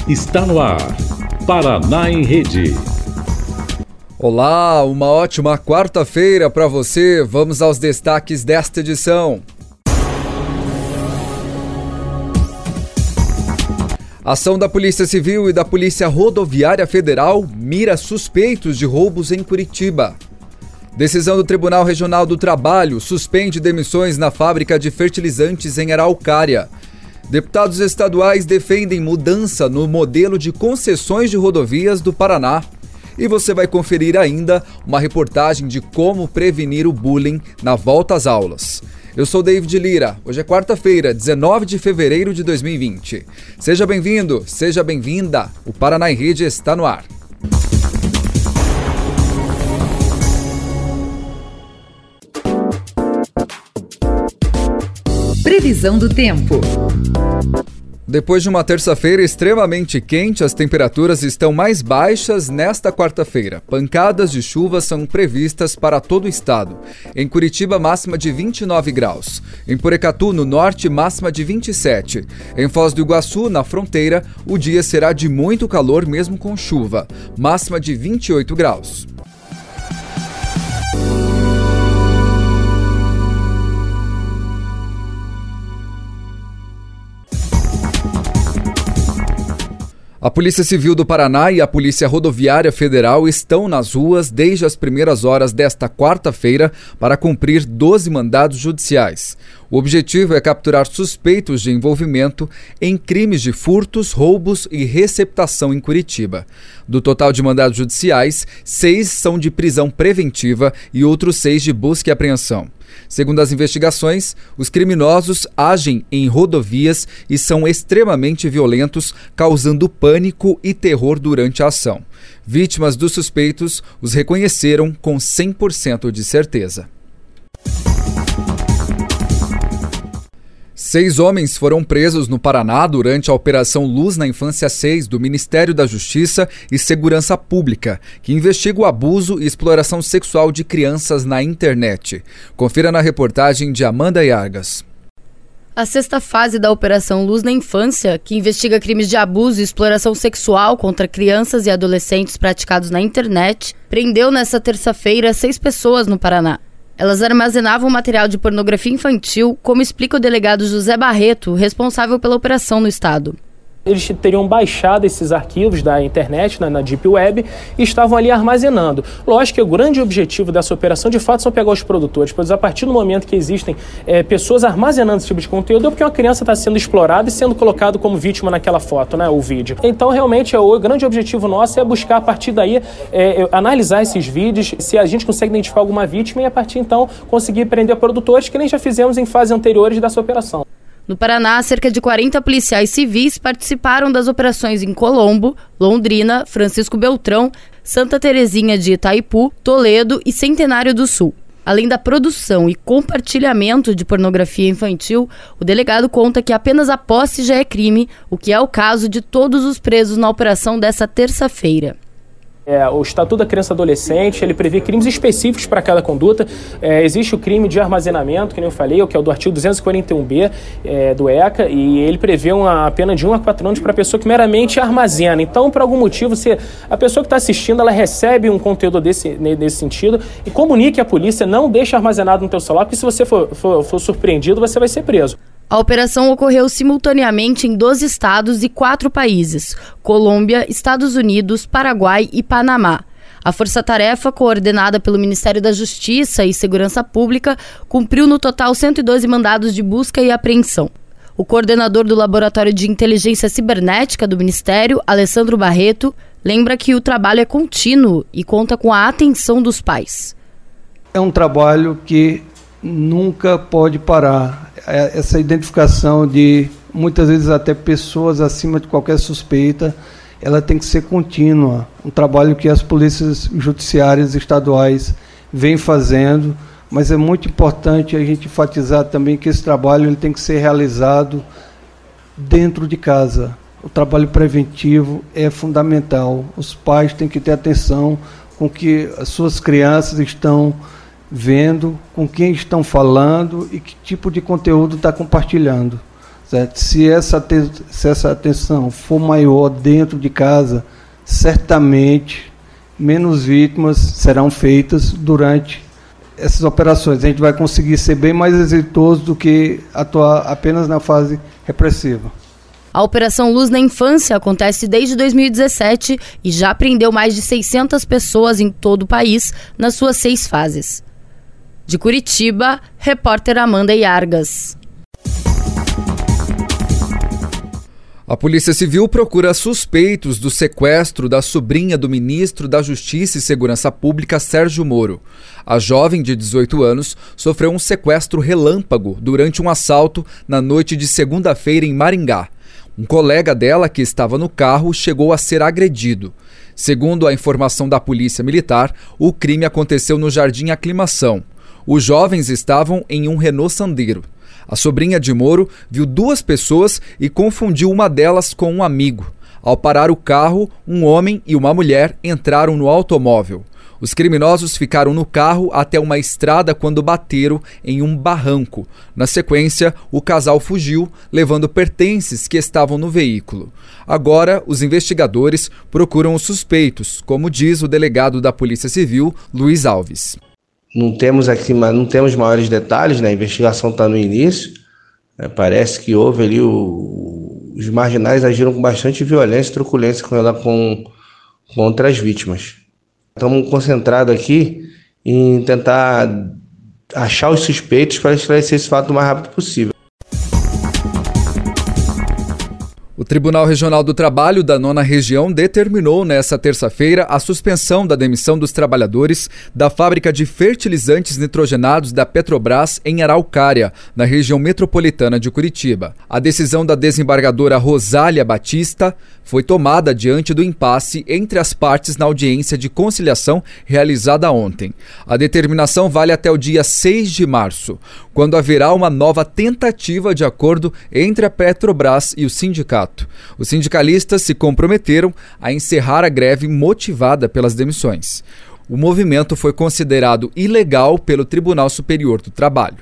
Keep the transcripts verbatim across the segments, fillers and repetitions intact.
Está no ar, Paraná em Rede. Olá, uma ótima quarta-feira para você. Vamos aos destaques desta edição. Ação da Polícia Civil e da Polícia Rodoviária Federal mira suspeitos de roubos em Curitiba. Decisão do Tribunal Regional do Trabalho suspende demissões na fábrica de fertilizantes em Araucária. Deputados estaduais defendem mudança no modelo de concessões de rodovias do Paraná. E você vai conferir ainda uma reportagem de como prevenir o bullying na volta às aulas. Eu sou David Lira, hoje é quarta-feira, dezenove de fevereiro de dois mil e vinte. Seja bem-vindo, seja bem-vinda, o Paraná em Rede está no ar. Previsão do tempo. Depois de uma terça-feira extremamente quente, as temperaturas estão mais baixas nesta quarta-feira. Pancadas de chuva são previstas para todo o estado. Em Curitiba, máxima de vinte e nove graus. Em Porecatu, no norte, máxima de vinte e sete. Em Foz do Iguaçu, na fronteira, o dia será de muito calor mesmo com chuva. Máxima de vinte e oito graus. A Polícia Civil do Paraná e a Polícia Rodoviária Federal estão nas ruas desde as primeiras horas desta quarta-feira para cumprir doze mandados judiciais. O objetivo é capturar suspeitos de envolvimento em crimes de furtos, roubos e receptação em Curitiba. Do total de mandados judiciais, seis são de prisão preventiva e outros seis de busca e apreensão. Segundo as investigações, os criminosos agem em rodovias e são extremamente violentos, causando pânico e terror durante a ação. Vítimas dos suspeitos os reconheceram com cem por cento de certeza. Seis homens foram presos no Paraná durante a Operação Luz na Infância seis do Ministério da Justiça e Segurança Pública, que investiga o abuso e exploração sexual de crianças na internet. Confira na reportagem de Amanda Yargas. A sexta fase da Operação Luz na Infância, que investiga crimes de abuso e exploração sexual contra crianças e adolescentes praticados na internet, prendeu nesta terça-feira seis pessoas no Paraná. Elas armazenavam material de pornografia infantil, como explica o delegado José Barreto, responsável pela operação no estado. Eles teriam baixado esses arquivos da internet, na, na Deep Web, e estavam ali armazenando. Lógico que o grande objetivo dessa operação, de fato, são pegar os produtores, pois a partir do momento que existem é, pessoas armazenando esse tipo de conteúdo, é porque uma criança está sendo explorada e sendo colocado como vítima naquela foto, né, ou vídeo. Então, realmente, o grande objetivo nosso é buscar, a partir daí, é, analisar esses vídeos, se a gente consegue identificar alguma vítima e, a partir, então, conseguir prender produtores, que nem já fizemos em fases anteriores dessa operação. No Paraná, cerca de quarenta policiais civis participaram das operações em Colombo, Londrina, Francisco Beltrão, Santa Terezinha de Itaipu, Toledo e Centenário do Sul. Além da produção e compartilhamento de pornografia infantil, o delegado conta que apenas a posse já é crime, o que é o caso de todos os presos na operação dessa terça-feira. É, o Estatuto da Criança e Adolescente, ele prevê crimes específicos para cada conduta. É, existe o crime de armazenamento, que nem eu falei, que é o do artigo duzentos e quarenta e um B é, do ECA, e ele prevê uma pena de um a quatro anos para a pessoa que meramente armazena. Então, por algum motivo, se a pessoa que está assistindo, ela recebe um conteúdo desse, nesse sentido, e comunique à polícia, não deixe armazenado no teu celular, porque se você for, for, for surpreendido, você vai ser preso. A operação ocorreu simultaneamente em doze estados e quatro países: Colômbia, Estados Unidos, Paraguai e Panamá. A força-tarefa, coordenada pelo Ministério da Justiça e Segurança Pública, cumpriu no total cento e doze mandados de busca e apreensão. O coordenador do Laboratório de Inteligência Cibernética do Ministério, Alessandro Barreto, lembra que o trabalho é contínuo e conta com a atenção dos pais. É um trabalho que nunca pode parar. Essa identificação de, muitas vezes, até pessoas acima de qualquer suspeita, ela tem que ser contínua. Um trabalho que as polícias judiciárias estaduais vêm fazendo, mas é muito importante a gente enfatizar também que esse trabalho ele tem que ser realizado dentro de casa. O trabalho preventivo é fundamental. Os pais têm que ter atenção com que as suas crianças estão vendo, com quem estão falando e que tipo de conteúdo está compartilhando. certo? Se essa, se essa atenção for maior dentro de casa, certamente menos vítimas serão feitas durante essas operações. A gente vai conseguir ser bem mais exitoso do que atuar apenas na fase repressiva. A Operação Luz na Infância acontece desde dois mil e dezessete e já prendeu mais de seiscentas pessoas em todo o país nas suas seis fases. De Curitiba, repórter Amanda Iargas. A Polícia Civil procura suspeitos do sequestro da sobrinha do ministro da Justiça e Segurança Pública, Sérgio Moro. A jovem de dezoito anos sofreu um sequestro relâmpago durante um assalto na noite de segunda-feira em Maringá. Um colega dela que estava no carro chegou a ser agredido. Segundo a informação da Polícia Militar, o crime aconteceu no Jardim Aclimação. Os jovens estavam em um Renault Sandero. A sobrinha de Moro viu duas pessoas e confundiu uma delas com um amigo. Ao parar o carro, um homem e uma mulher entraram no automóvel. Os criminosos ficaram no carro até uma estrada quando bateram em um barranco. Na sequência, o casal fugiu, levando pertences que estavam no veículo. Agora, os investigadores procuram os suspeitos, como diz o delegado da Polícia Civil, Luiz Alves. Não temos aqui, não temos maiores detalhes, né? A investigação está no início. É, parece que houve ali, o, os marginais agiram com bastante violência e truculência com ela, com, contra as vítimas. Estamos concentrados aqui em tentar achar os suspeitos para esclarecer esse fato o mais rápido possível. O Tribunal Regional do Trabalho da Nona Região determinou nesta terça-feira a suspensão da demissão dos trabalhadores da fábrica de fertilizantes nitrogenados da Petrobras em Araucária, na região metropolitana de Curitiba. A decisão da desembargadora Rosália Batista foi tomada diante do impasse entre as partes na audiência de conciliação realizada ontem. A determinação vale até o dia seis de março, quando haverá uma nova tentativa de acordo entre a Petrobras e o sindicato. Os sindicalistas se comprometeram a encerrar a greve motivada pelas demissões. O movimento foi considerado ilegal pelo Tribunal Superior do Trabalho.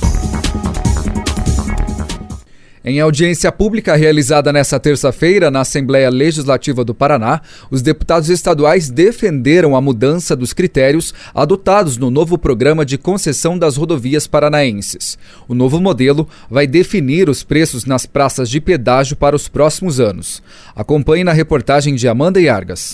Em audiência pública realizada nesta terça-feira na Assembleia Legislativa do Paraná, os deputados estaduais defenderam a mudança dos critérios adotados no novo programa de concessão das rodovias paranaenses. O novo modelo vai definir os preços nas praças de pedágio para os próximos anos. Acompanhe na reportagem de Amanda Iargas.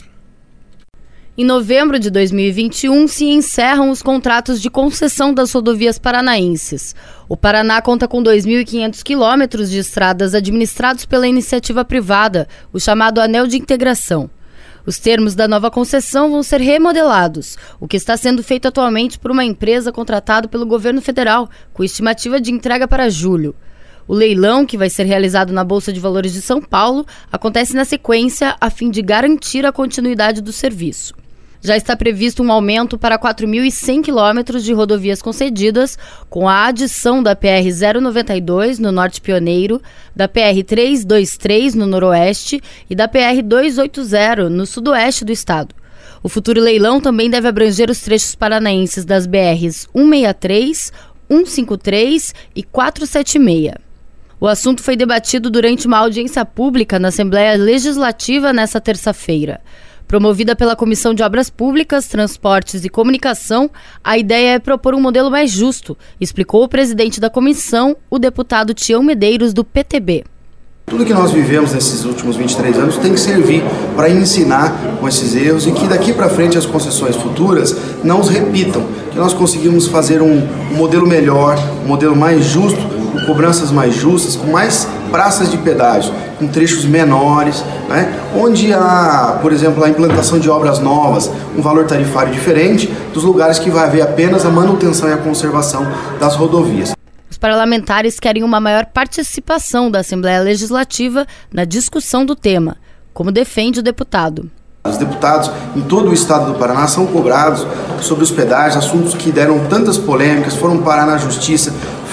Em novembro de dois mil e vinte e um, se encerram os contratos de concessão das rodovias paranaenses. O Paraná conta com dois mil e quinhentos quilômetros de estradas administrados pela iniciativa privada, o chamado Anel de Integração. Os termos da nova concessão vão ser remodelados, o que está sendo feito atualmente por uma empresa contratada pelo governo federal, com estimativa de entrega para julho. O leilão, que vai ser realizado na Bolsa de Valores de São Paulo, acontece na sequência a fim de garantir a continuidade do serviço. Já está previsto um aumento para quatro mil e cem quilômetros de rodovias concedidas, com a adição da P R zero noventa e dois no Norte Pioneiro, da P R trezentos e vinte e três no Noroeste e da P R duzentos e oitenta no Sudoeste do estado. O futuro leilão também deve abranger os trechos paranaenses das B Rs cento e sessenta e três, cento e cinquenta e três e quatrocentos e setenta e seis. O assunto foi debatido durante uma audiência pública na Assembleia Legislativa nesta terça-feira. Promovida pela Comissão de Obras Públicas, Transportes e Comunicação, a ideia é propor um modelo mais justo, explicou o presidente da comissão, o deputado Tião Medeiros, do P T B. Tudo que nós vivemos nesses últimos vinte e três anos tem que servir para ensinar com esses erros e que daqui para frente as concessões futuras não os repitam, que nós conseguimos fazer um, um modelo melhor, um modelo mais justo, com cobranças mais justas, com mais praças de pedágio, com trechos menores, né? Onde há, por exemplo, a implantação de obras novas, um valor tarifário diferente dos lugares que vai haver apenas a manutenção e a conservação das rodovias. Os parlamentares querem uma maior participação da Assembleia Legislativa na discussão do tema, como defende o deputado. Os deputados em todo o estado do Paraná são cobrados sobre os pedágios, assuntos que deram tantas polêmicas, foram parar na justiça,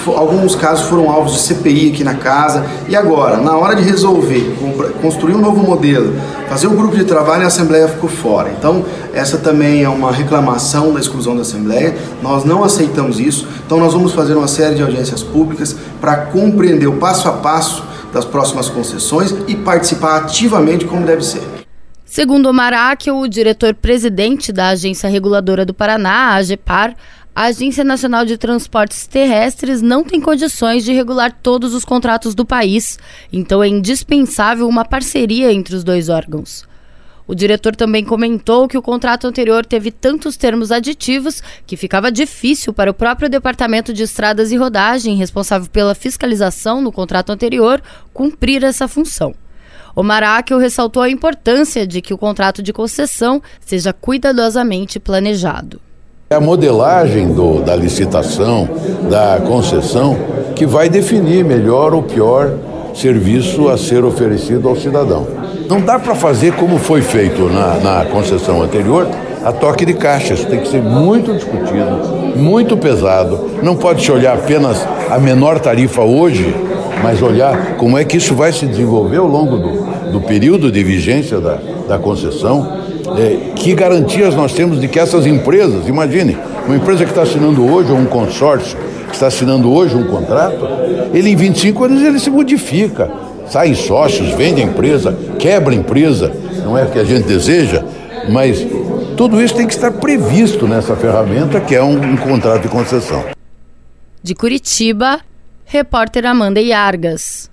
alguns casos foram alvos de C P I aqui na casa. E agora, na hora de resolver, construir um novo modelo, fazer um grupo de trabalho, a Assembleia ficou fora. Então, essa também é uma reclamação da exclusão da Assembleia. Nós não aceitamos isso. Então, nós vamos fazer uma série de audiências públicas para compreender o passo a passo das próximas concessões e participar ativamente como deve ser. Segundo Omar Akel, o diretor-presidente da Agência Reguladora do Paraná, a AGEPAR, a Agência Nacional de Transportes Terrestres não tem condições de regular todos os contratos do país, então é indispensável uma parceria entre os dois órgãos. O diretor também comentou que o contrato anterior teve tantos termos aditivos que ficava difícil para o próprio Departamento de Estradas e Rodagem, responsável pela fiscalização no contrato anterior, cumprir essa função. Omar Akel ressaltou a importância de que o contrato de concessão seja cuidadosamente planejado. É a modelagem do, da licitação, da concessão, que vai definir melhor ou pior serviço a ser oferecido ao cidadão. Não dá para fazer como foi feito na, na concessão anterior, a toque de caixa. Isso tem que ser muito discutido, muito pesado. Não pode se olhar apenas a menor tarifa hoje, mas olhar como é que isso vai se desenvolver ao longo do, do período de vigência da, da concessão. É, que garantias nós temos de que essas empresas, imagine, uma empresa que está assinando hoje, ou um consórcio que está assinando hoje um contrato, ele em vinte e cinco anos ele se modifica, saem sócios, vende a empresa, quebra a empresa, não é o que a gente deseja, mas tudo isso tem que estar previsto nessa ferramenta que é um, um contrato de concessão. De Curitiba, repórter Amanda Iargas.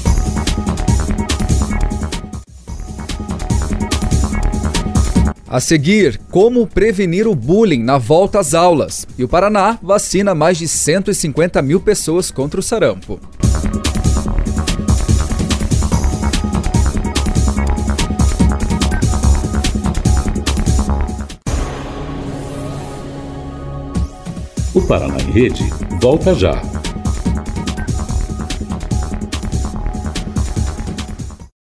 A seguir, como prevenir o bullying na volta às aulas. E o Paraná vacina mais de cento e cinquenta mil pessoas contra o sarampo. O Paraná em Rede volta já.